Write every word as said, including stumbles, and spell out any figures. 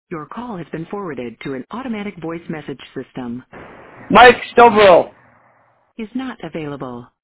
Your call has been forwarded to an automatic voice message system. Mike Stovall. Is not available.